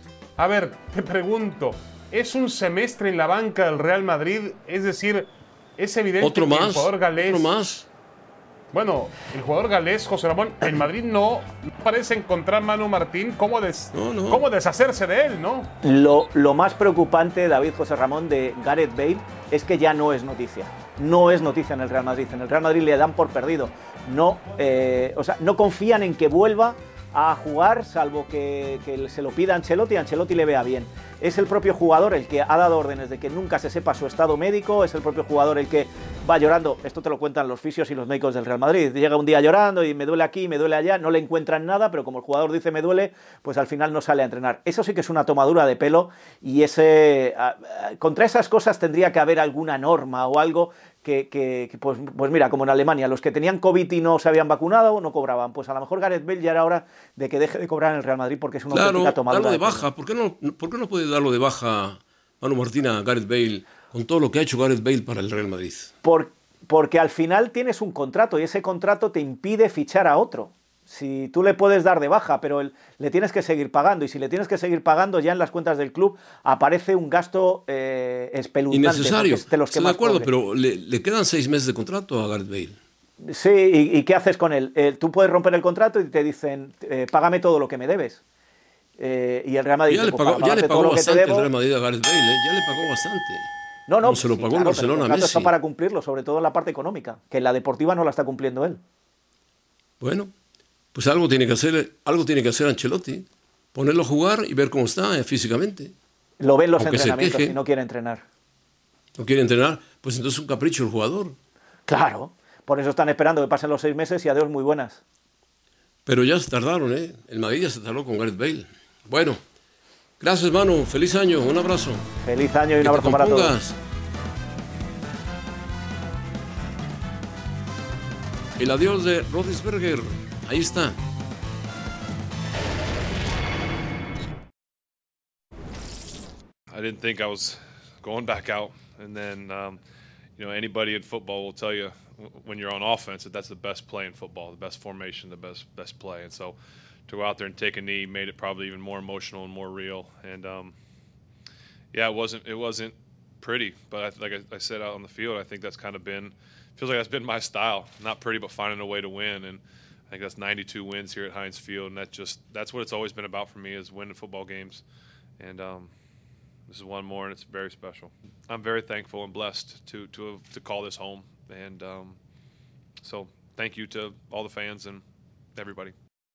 A ver, te pregunto, ¿es un semestre en la banca del Real Madrid? Es decir, es evidente ¿Otro que más? el jugador galés... ¿Otro más? Bueno, el jugador galés, José Ramón, en Madrid no, no parece encontrar Manu Martín cómo, des, no, no. cómo deshacerse de él, ¿no? Lo, lo más preocupante, David, José Ramón, de Gareth Bale es que ya no es noticia. No es noticia en el Real Madrid. En el Real Madrid le dan por perdido. No, eh, o sea, no confían en que vuelva a jugar, salvo que, que se lo pida Ancelotti y Ancelotti le vea bien. Es el propio jugador el que ha dado órdenes de que nunca se sepa su estado médico, es el propio jugador el que va llorando. Esto te lo cuentan los fisios y los médicos del Real Madrid. Llega un día llorando y me duele aquí, me duele allá, no le encuentran nada, pero como el jugador dice me duele, pues al final no sale a entrenar. Eso sí que es una tomadura de pelo, y ese contra esas cosas tendría que haber alguna norma o algo que, que, que pues, pues mira, como en Alemania, los que tenían COVID y no se habían vacunado no cobraban. Pues a lo mejor Gareth Bale ya era hora de que deje de cobrar en el Real Madrid, porque es una claro, auténtica tomadura darlo de de baja. ¿Por qué, no, ¿Por qué no puede darlo de baja Manu Martín a Gareth Bale con todo lo que ha hecho Gareth Bale para el Real Madrid? Por, porque al final tienes un contrato y ese contrato te impide fichar a otro. Si tú le puedes dar de baja, pero el, le tienes que seguir pagando, y si le tienes que seguir pagando, ya en las cuentas del club aparece un gasto eh, espeluznante. Innecesario, de los que estoy más de acuerdo, cobre. pero le, le quedan seis meses de contrato a Gareth Bale. Sí, ¿y, y qué haces con él? Eh, tú puedes romper el contrato y te dicen, eh, págame todo lo que me debes. Eh, y el Real Madrid ya dice, le pagó, pues, ya le pagó bastante debo, el Real Madrid a Gareth Bale, ¿eh? Ya le pagó bastante. No, no, Como se lo sí, pagó claro, el Barcelona pero el a Messi. está para cumplirlo, sobre todo en la parte económica, que en la deportiva no la está cumpliendo él. Bueno, pues algo tiene que hacer, algo tiene que hacer Ancelotti, ponerlo a jugar y ver cómo está eh, físicamente. Lo ven los Aunque entrenamientos queje, y no quiere entrenar. No quiere entrenar, pues entonces es un capricho el jugador. Claro, por eso están esperando que pasen los seis meses y adiós muy buenas. Pero ya se tardaron, ¿eh? El Madrid ya se tardó con Gareth Bale. Bueno, gracias, Manu. Feliz año. Un abrazo. Feliz año y un que abrazo para todos. El adiós de Roethlisberger. Ahí está. I didn't think I was going back out. And then, um, you know, anybody in football will tell you when you're on offense that that's the best play in football, the best formation, the best best play. And so to go out there and take a knee made it probably even more emotional and more real. And um, yeah, it wasn't it wasn't pretty, but I, like I, I said out on the field, I think that's kind of been feels like that's been my style. Not pretty, but finding a way to win. And I think that's ninety-two wins here at Heinz Field, and that just that's what it's always been about for me, is winning football games. And um, this is one more, and it's very special. I'm very thankful and blessed to to have, to call this home, and um, so thank you to all the fans and everybody.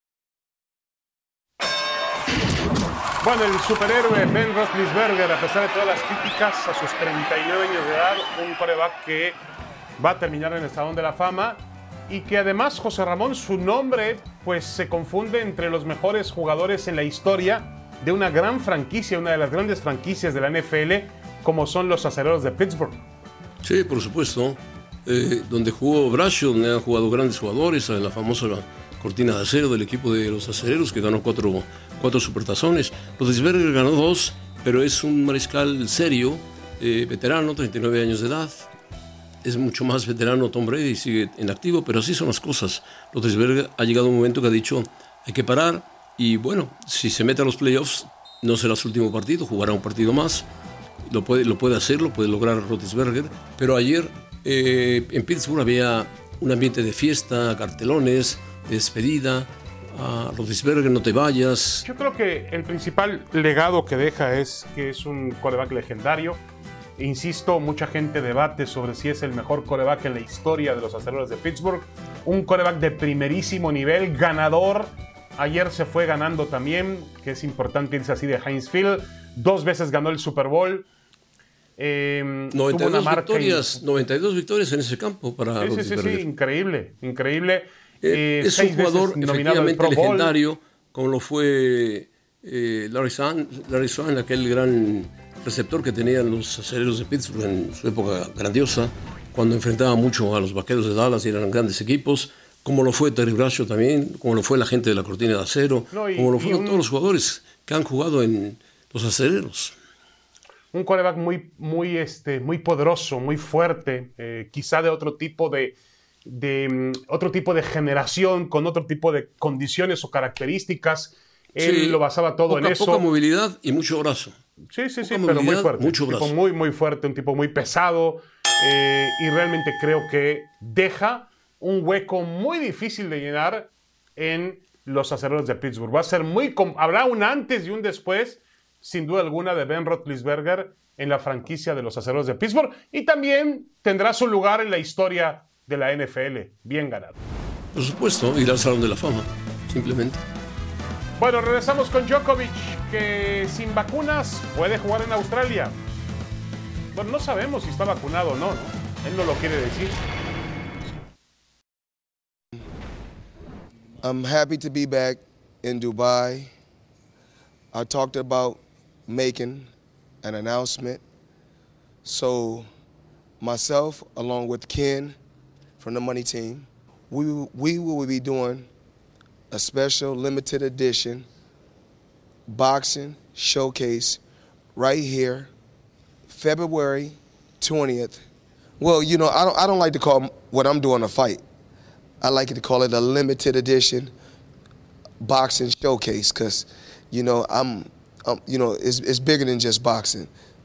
Bueno, el superhéroe Ben Roethlisberger, a pesar de todas las críticas, a sus treinta y nueve años de edad, un quarterback que va a terminar en el Salón de la Fama, y que además, José Ramón, su nombre pues se confunde entre los mejores jugadores en la historia de una gran franquicia, una de las grandes franquicias de la N F L, como son los Acereros de Pittsburgh. Sí, por supuesto. eh, donde jugó Bracho, donde han jugado grandes jugadores, en la famosa cortina de acero del equipo de los acereros, que ganó cuatro, cuatro supertazones. Roethlisberger ganó dos, pero es un mariscal serio, eh, veterano, treinta y nueve años de edad. Es mucho más veterano Tom Brady, sigue en activo, pero así son las cosas. Roethlisberger ha llegado un momento que ha dicho, hay que parar, y bueno, si se mete a los playoffs, no será su último partido, jugará un partido más. Lo puede, lo puede hacer, lo puede lograr Roethlisberger, pero ayer eh, en Pittsburgh había un ambiente de fiesta, cartelones, de despedida. A Roethlisberger, no te vayas. Yo creo que el principal legado que deja es que es un quarterback legendario. Insisto, mucha gente debate sobre si es el mejor quarterback en la historia de los Acereros de Pittsburgh. Un quarterback de primerísimo nivel, ganador. Ayer se fue ganando también, que es importante irse así de Heinz Field. Dos veces ganó el Super Bowl. Eh, noventa y dos victorias, in... noventa y dos victorias en ese campo para sí, sí, sí, sí, increíble, increíble. Eh, eh, es un jugador efectivamente legendario, como lo fue eh, Larry Swan, Larry Swan, aquel gran receptor que tenían los Acereros de Pittsburgh en su época grandiosa, cuando enfrentaba mucho a los Vaqueros de Dallas y eran grandes equipos, como lo fue Terry Bradshaw también, como lo fue la gente de la cortina de acero, no, y, como lo fueron un... todos los jugadores que han jugado en los Acereros. Un quarterback muy, muy, este, muy poderoso, muy fuerte, eh, quizá de otro tipo de, de um, otro tipo de generación, con otro tipo de condiciones o características. Él sí, lo basaba todo poca, en eso. Poca movilidad y mucho brazo. Sí, sí, sí, pero muy fuerte. Mucho un brazo. tipo muy, muy fuerte, un tipo muy pesado. Eh, y realmente creo que deja un hueco muy difícil de llenar en los Acereros de Pittsburgh. Va a ser muy... Habrá un antes y un después, sin duda alguna, de Ben Roethlisberger en la franquicia de los Acereros de Pittsburgh, y también tendrá su lugar en la historia de la N F L. Bien ganado. Por supuesto, ir al Salón de la Fama, simplemente. Bueno, regresamos con Djokovic, que sin vacunas puede jugar en Australia. Bueno, no sabemos si está vacunado o no, ¿no? Él no lo quiere decir. I'm happy to be back in Dubai. I talked about making an announcement. So myself, along with Ken from the Money Team, we, we will be doing a special limited edition boxing showcase right here, February twentieth. Well, you know, I don't, I don't like to call what I'm doing a fight. I like to call it a limited edition boxing showcase because, you know, I'm, I'm you know, it's, it's bigger than just boxing.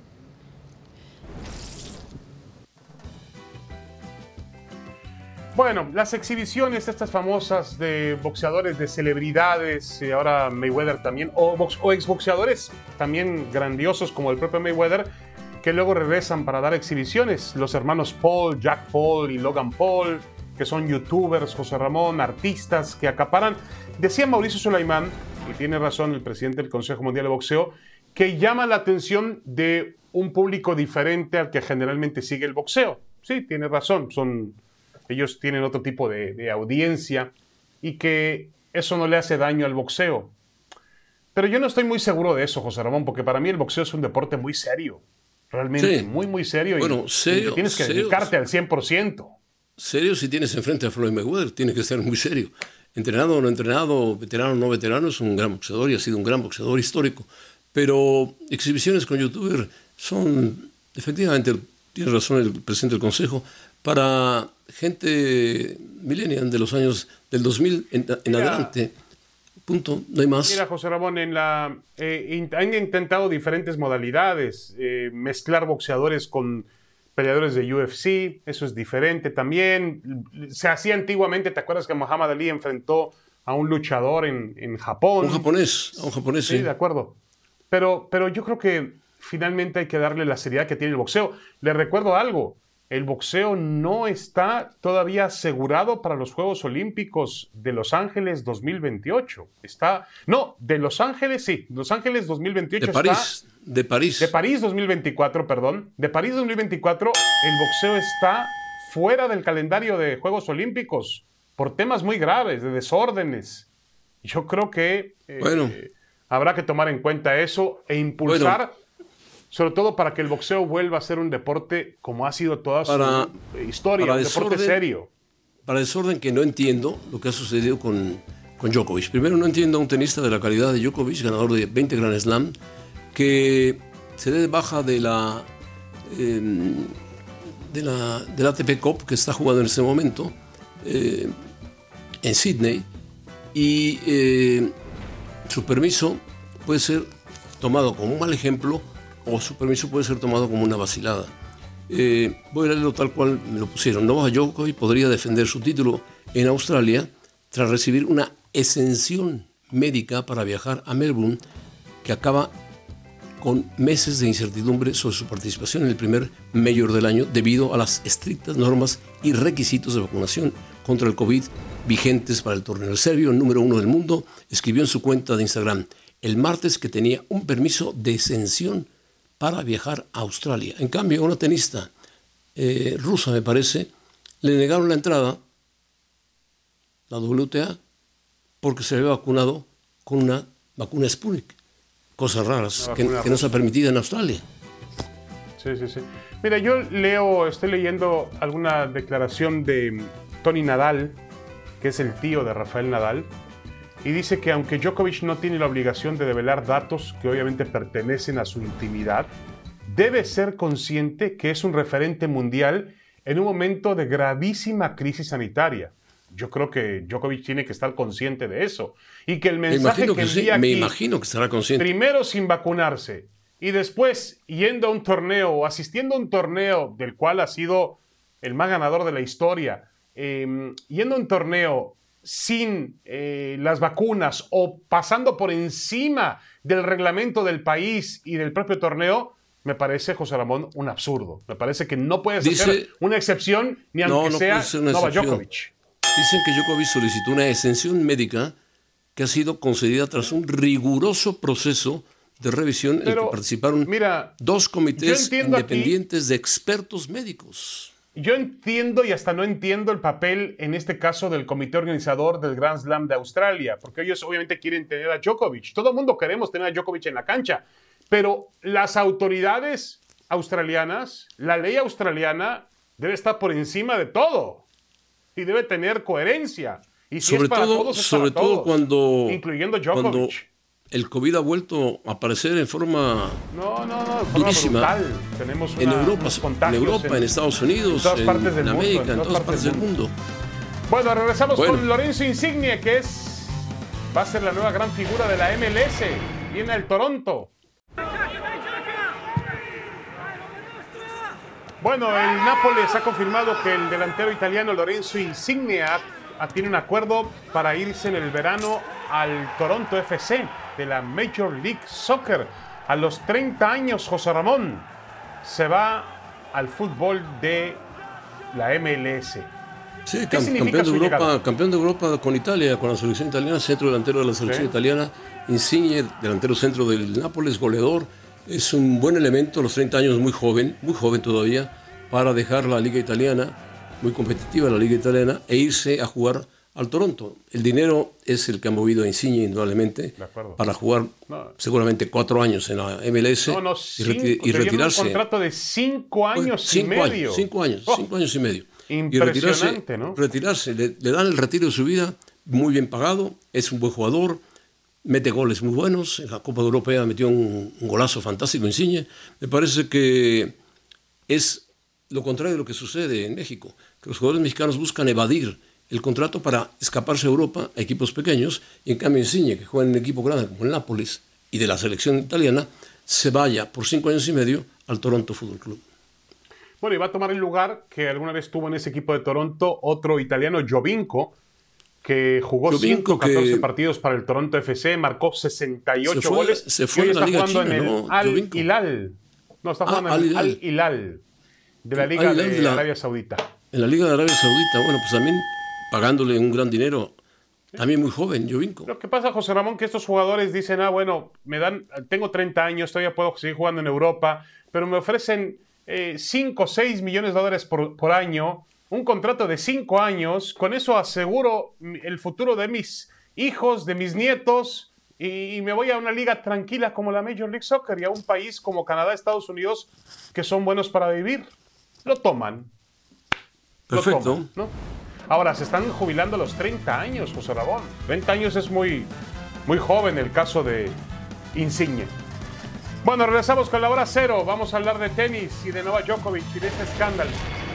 Bueno, las exhibiciones estas famosas de boxeadores, de celebridades, y ahora Mayweather también, o, box, o exboxeadores también grandiosos como el propio Mayweather, que luego regresan para dar exhibiciones. Los hermanos Paul, Jack Paul y Logan Paul, que son youtubers, José Ramón, artistas que acaparan. Decía Mauricio Sulaimán, y tiene razón el presidente del Consejo Mundial de Boxeo, que llama la atención de un público diferente al que generalmente sigue el boxeo. Sí, tiene razón, son... ellos tienen otro tipo de, de audiencia y que eso no le hace daño al boxeo. Pero yo no estoy muy seguro de eso, José Ramón, porque para mí el boxeo es un deporte muy serio. Realmente, sí. muy, muy serio. Bueno, y, serio, y tienes que serio, dedicarte al cien por ciento. Serio si tienes enfrente a Floyd Mayweather, tiene que ser muy serio. Entrenado o no entrenado, veterano o no veterano, es un gran boxeador y ha sido un gran boxeador histórico. Pero exhibiciones con youtuber son, efectivamente, tiene razón el presidente del Consejo, para gente millennial de los años del dos mil en, en mira, adelante. Punto, no hay más. Mira, José Ramón, en la, eh, han intentado diferentes modalidades, eh, mezclar boxeadores con peleadores de U F C, eso es diferente también. Se hacía antiguamente, ¿te acuerdas que Muhammad Ali enfrentó a un luchador en, en Japón? Un japonés, a un japonés, sí. Sí, de acuerdo. Pero, pero yo creo que finalmente hay que darle la seriedad que tiene el boxeo. Le recuerdo algo. El boxeo no está todavía asegurado para los Juegos Olímpicos de Los Ángeles dos mil veintiocho. Está, no, de Los Ángeles, sí, Los Ángeles dos mil veintiocho de París, está, de París. De París dos mil veinticuatro, perdón. De París dos mil veinticuatro, el boxeo está fuera del calendario de Juegos Olímpicos por temas muy graves, de desórdenes. Yo creo que eh, bueno. habrá que tomar en cuenta eso e impulsar... Bueno. Sobre todo para que el boxeo vuelva a ser un deporte como ha sido toda para, su historia, un desorden, deporte serio. Para desorden que no entiendo lo que ha sucedido con, con Djokovic. Primero, no entiendo a un tenista de la calidad de Djokovic, ganador de veinte Grand Slam, que se dé de baja de la, eh, de la del A T P Cup que está jugando en este momento eh, en Sydney, y eh, su permiso puede ser tomado como un mal ejemplo o su permiso puede ser tomado como una vacilada. Eh, voy a leerlo tal cual me lo pusieron. Novak Djokovic podría defender su título en Australia tras recibir una exención médica para viajar a Melbourne, que acaba con meses de incertidumbre sobre su participación en el primer Major del año debido a las estrictas normas y requisitos de vacunación contra el COVID vigentes para el torneo. El serbio, el número uno del mundo, escribió en su cuenta de Instagram el martes que tenía un permiso de exención para viajar a Australia. En cambio, a una tenista eh, rusa, me parece, le negaron la entrada, la W T A, porque se había vacunado con una vacuna Sputnik. Cosas raras que, que no se ha permitido en Australia. Sí, sí, sí. Mira, yo leo, estoy leyendo alguna declaración de Tony Nadal, que es el tío de Rafael Nadal, y dice que aunque Djokovic no tiene la obligación de develar datos que obviamente pertenecen a su intimidad, debe ser consciente que es un referente mundial en un momento de gravísima crisis sanitaria. Yo creo que Djokovic tiene que estar consciente de eso. Y que el mensaje que, que envía sí, aquí, me imagino que estará consciente. Primero sin vacunarse y después yendo a un torneo o asistiendo a un torneo del cual ha sido el más ganador de la historia, eh, yendo a un torneo sin eh, las vacunas o pasando por encima del reglamento del país y del propio torneo, me parece, José Ramón, un absurdo. Me parece que no puedes Dice, hacer una excepción ni aunque no, no sea Novak Djokovic. Dicen que Djokovic solicitó una exención médica que ha sido concedida tras un riguroso proceso de revisión en el que participaron mira, dos comités independientes aquí, de expertos médicos. Yo entiendo y hasta no entiendo el papel, en este caso, del comité organizador del Grand Slam de Australia, porque ellos obviamente quieren tener a Djokovic. Todo el mundo queremos tener a Djokovic en la cancha, pero las autoridades australianas, la ley australiana debe estar por encima de todo y debe tener coherencia. Y si sobre es para todo, todos, es sobre para todo todos, cuando, incluyendo Djokovic. Cuando el COVID ha vuelto a aparecer en forma no, no, no, durísima brutal. Tenemos una, en Europa, en, Europa en, en Estados Unidos, en, en, en América, mundo, en, en todas partes del mundo. mundo. Bueno, regresamos bueno. con Lorenzo Insigne, que es va a ser la nueva gran figura de la M L S. Viene el Toronto. Bueno, el Nápoles ha confirmado que el delantero italiano Lorenzo Insigne tiene un acuerdo para irse en el verano al Toronto F C de la Major League Soccer. A los treinta años, José Ramón se va al fútbol de la M L S. Sí, cam campeón de Europa, llegada? campeón de Europa con Italia, con la selección italiana, centro delantero de la selección ¿Sí? italiana, Insigne, delantero centro del Nápoles, goleador. Es un buen elemento, a los treinta años, muy joven, muy joven todavía, para dejar la liga italiana, muy competitiva la liga italiana, e irse a jugar al Toronto. El dinero es el que ha movido a Insigne, indudablemente, para jugar no. seguramente cuatro años en la M L S no, no, y, reti y retirarse. Un contrato de cinco años cinco y medio. Años, cinco años, oh, cinco años y medio. Impresionante, y retirarse, ¿no? Retirarse, le, le dan el retiro de su vida, muy bien pagado, es un buen jugador, mete goles muy buenos, en la Copa Europea metió un, un golazo fantástico Insigne. Me parece que es lo contrario de lo que sucede en México, que los jugadores mexicanos buscan evadir el contrato para escaparse a Europa a equipos pequeños, y en cambio Insigne, que juega en un equipo grande como el Nápoles y de la selección italiana, se vaya por cinco años y medio al Toronto Fútbol Club. Bueno, y va a tomar el lugar que alguna vez tuvo en ese equipo de Toronto otro italiano, Giovinco, que jugó ciento catorce partidos para el Toronto F C, marcó sesenta y ocho se fue, goles. Se fue y hoy en la está Liga jugando China, en el ¿no? Al Hilal. No, está jugando ah, en el Al Al Hilal de la Liga de, de la, Arabia Saudita. En la Liga de Arabia Saudita, bueno, pues también pagándole un gran dinero. También muy joven, Giovinco. Lo que pasa, José Ramón, que estos jugadores dicen, ah, bueno, me dan, tengo treinta años, todavía puedo seguir jugando en Europa, pero me ofrecen eh, cinco o seis millones de dólares por, por año, un contrato de cinco años, con eso aseguro el futuro de mis hijos, de mis nietos, y, y me voy a una liga tranquila como la Major League Soccer y a un país como Canadá, Estados Unidos, que son buenos para vivir. Lo toman. Perfecto. Lo toman, ¿no? Ahora, se están jubilando a los treinta años, José Ramón. treinta años es muy, muy joven el caso de Insigne. Bueno, regresamos con la hora cero. Vamos a hablar de tenis y de Novak Djokovic y de este escándalo.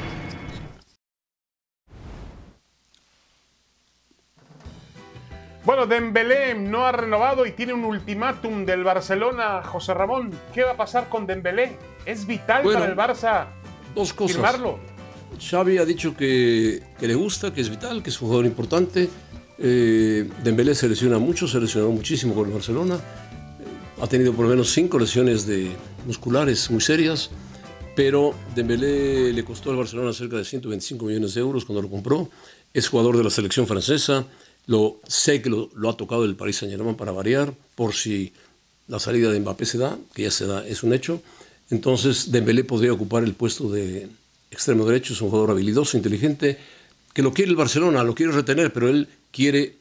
Bueno, Dembélé no ha renovado y tiene un ultimátum del Barcelona, José Ramón. ¿Qué va a pasar con Dembélé? ¿Es vital bueno, para el Barça dos cosas. firmarlo? Xavi ha dicho que, que le gusta, que es vital, que es un jugador importante. Eh, Dembélé se lesiona mucho, se lesionó muchísimo con el Barcelona. Eh, ha tenido por lo menos cinco lesiones de musculares muy serias. Pero Dembélé le costó al Barcelona cerca de ciento veinticinco millones de euros cuando lo compró. Es jugador de la selección francesa. Lo, sé que lo, lo ha tocado el Paris Saint-Germain para variar, por si la salida de Mbappé se da, que ya se da, es un hecho. Entonces Dembélé podría ocupar el puesto de extremo derecho, es un jugador habilidoso, inteligente, que lo quiere el Barcelona, lo quiere retener, pero él quiere,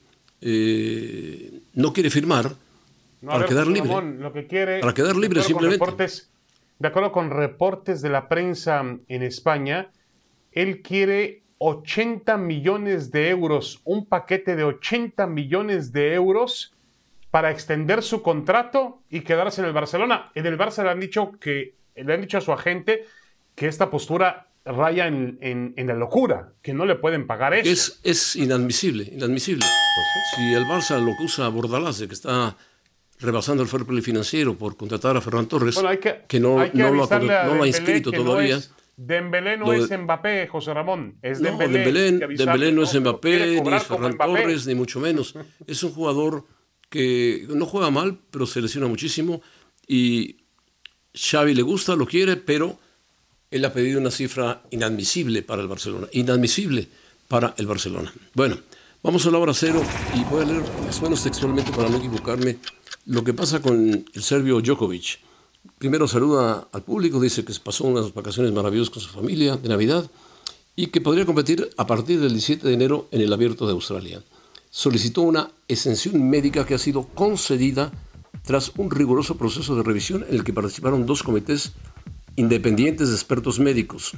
eh, no quiere firmar No, para ver, quedar José libre. Ramón, lo que quiere, para quedar libre de acuerdo con simplemente. reportes, de acuerdo con reportes de la prensa en España, él quiere ochenta millones de euros, un paquete de ochenta millones de euros para extender su contrato y quedarse en el Barcelona. En el Barça le han dicho que le han dicho a su agente que esta postura raya en, en, en la locura, que no le pueden pagar eso. Es, es inadmisible, inadmisible. Pues sí. Si el Barça lo acusa a Bordalás de que está rebasando el fair play financiero por contratar a Ferran Torres, Bueno, hay que, que no, hay que no, lo, ha, avisarle a no lo ha Dembélé inscrito que todavía. No es, Dembélé no Lo de- es Mbappé, José Ramón. Es No, Dembélé. Dembélé, hay que avisarle, Dembélé no es Pero Mbappé, quiere ni cobrar es como Ferran Mbappé. Torres, ni mucho menos. Es un jugador que no juega mal, pero se lesiona muchísimo. Y Xavi le gusta, lo quiere, pero él ha pedido una cifra inadmisible para el Barcelona. Inadmisible para el Barcelona. Bueno, vamos a la hora cero y voy a leer más o menos textualmente para no equivocarme lo que pasa con el serbio Djokovic. Primero saluda al público, dice que pasó unas vacaciones maravillosas con su familia de Navidad y que podría competir a partir del diecisiete de enero en el Abierto de Australia. Solicitó una exención médica que ha sido concedida tras un riguroso proceso de revisión en el que participaron dos comités independientes de expertos médicos.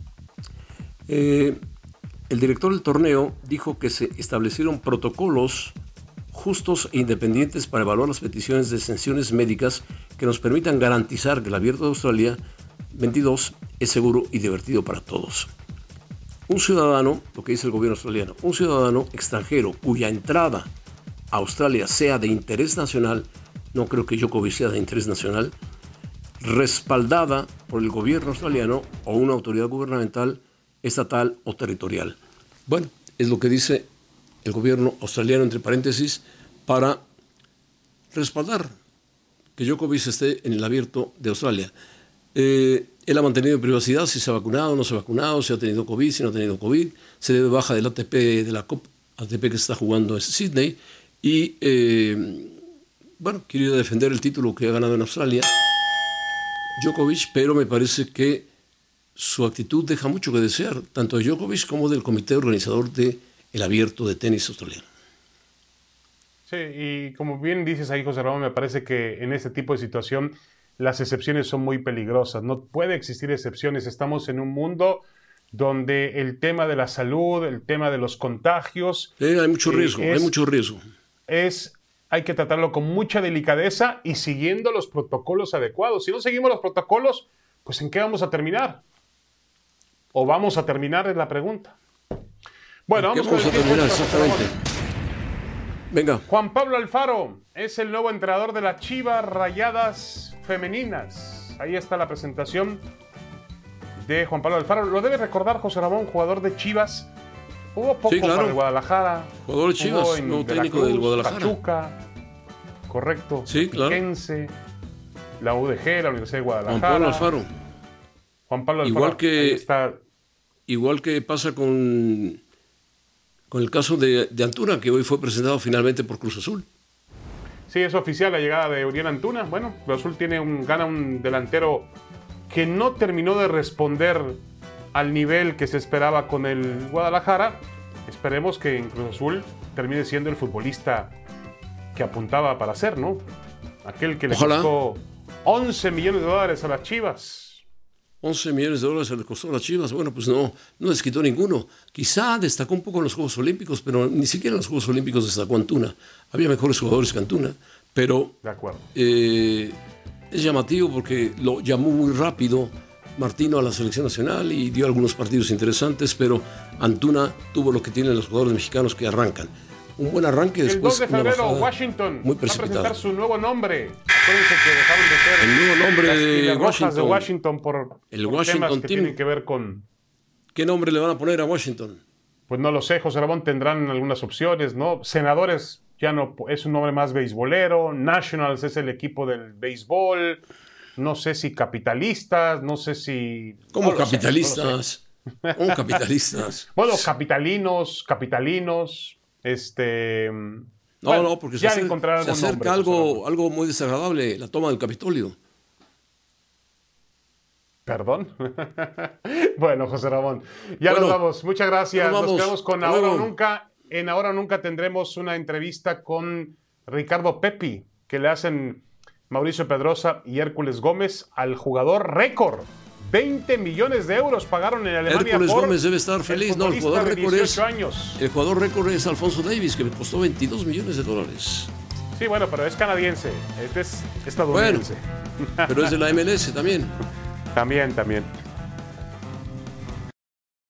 Eh, el director del torneo dijo que se establecieron protocolos justos e independientes para evaluar las peticiones de exenciones médicas que nos permitan garantizar que el Abierto de Australia veintidós es seguro y divertido para todos. Un ciudadano, lo que dice el gobierno australiano, un ciudadano extranjero cuya entrada a Australia sea de interés nacional, no creo que Djokovic sea de interés nacional, respaldada por el gobierno australiano o una autoridad gubernamental, estatal o territorial. Bueno, es lo que dice el gobierno australiano, entre paréntesis, para respaldar que Djokovic esté en el Abierto de Australia. Eh, él ha mantenido en privacidad si se ha vacunado o no se ha vacunado, si ha tenido COVID, si no ha tenido COVID, se le baja del A T P, de la Copa A T P que se está jugando en Sydney, y eh, bueno, quiere defender el título que ha ganado en Australia Djokovic, pero me parece que su actitud deja mucho que desear, tanto de Djokovic como del comité organizador del Abierto de Tenis Australiano. Sí, y como bien dices ahí, José Ramón, me parece que en este tipo de situación las excepciones son muy peligrosas. No puede existir excepciones. Estamos en un mundo donde el tema de la salud, el tema de los contagios... Eh, hay mucho riesgo, eh, es, hay mucho riesgo. Es, hay que tratarlo con mucha delicadeza y siguiendo los protocolos adecuados. Si no seguimos los protocolos, pues ¿en qué vamos a terminar? ¿O vamos a terminar? Es la pregunta. Bueno, vamos, vamos con el a terminar, tiempo, exactamente. Venga. Juan Pablo Alfaro es el nuevo entrenador de las Chivas Rayadas Femeninas. Ahí está la presentación de Juan Pablo Alfaro. Lo debe recordar José Ramón, jugador de Chivas. Jugó poco sí, claro. para el Guadalajara. Jugador de Chivas, en nuevo técnico Veracruz, del Guadalajara. Pachuca, correcto. Sí, claro. Piquense, la U D G, la Universidad de Guadalajara. Juan Pablo Alfaro. Juan Pablo Alfaro. Igual que, ahí está. Igual que pasa con, con el caso de, de Antuna, que hoy fue presentado finalmente por Cruz Azul. Sí, es oficial la llegada de Uriel Antuna. Bueno, Cruz Azul tiene un, gana un delantero que no terminó de responder al nivel que se esperaba con el Guadalajara. Esperemos que en Cruz Azul termine siendo el futbolista que que apuntaba para hacer, ¿no? Aquel que le Ojalá. costó once millones de dólares a las Chivas. once millones de dólares se le costó a las Chivas. Bueno, pues no, no les quitó ninguno. Quizá destacó un poco en los Juegos Olímpicos, pero ni siquiera en los Juegos Olímpicos destacó Antuna. Había mejores jugadores que Antuna, pero De acuerdo. eh, es llamativo porque lo llamó muy rápido Martino a la selección nacional y dio algunos partidos interesantes, pero Antuna tuvo lo que tienen los jugadores mexicanos que arrancan. Un buen arranque, El después dos de una febrero, bajada Washington muy va a precipitada. presentar su nuevo nombre. Acuérdense que dejaron de ser El nuevo nombre las de Pieles Rojas Washington. de Washington por, El por Washington temas que Team. tienen que ver con... ¿Qué nombre le van a poner a Washington? Pues no lo sé, José Ramón, tendrán algunas opciones, ¿no? Senadores ya no es un nombre más beisbolero, Nationals es el equipo del béisbol, no sé si capitalistas, no sé si... ¿Cómo no lo sé, capitalistas? no lo sé. ¿Cómo capitalistas? Bueno, capitalinos, capitalinos, este... No, bueno, no, porque se, ya acer- encontrarán se algún acerca nombre, José algo, Ramón. algo muy desagradable, la toma del Capitolio. Perdón. Bueno, José Ramón, ya Bueno, nos vamos. Muchas gracias. nos Nos, vamos. quedamos con Hasta Ahora o luego. Nunca. En Ahora o Nunca tendremos una entrevista con Ricardo Pepi, que le hacen Mauricio Pedrosa y Hércules Gómez al jugador récord. veinte millones de euros pagaron en Alemania Hércules por Gómez debe estar feliz, ¿no? El futbolista jugador de récord es, dieciocho años. el jugador récord es Alfonso Davis, que me costó veintidós millones de dólares. Sí, bueno, pero es canadiense. Este es estadounidense. Pero es de la M L S también. También, también.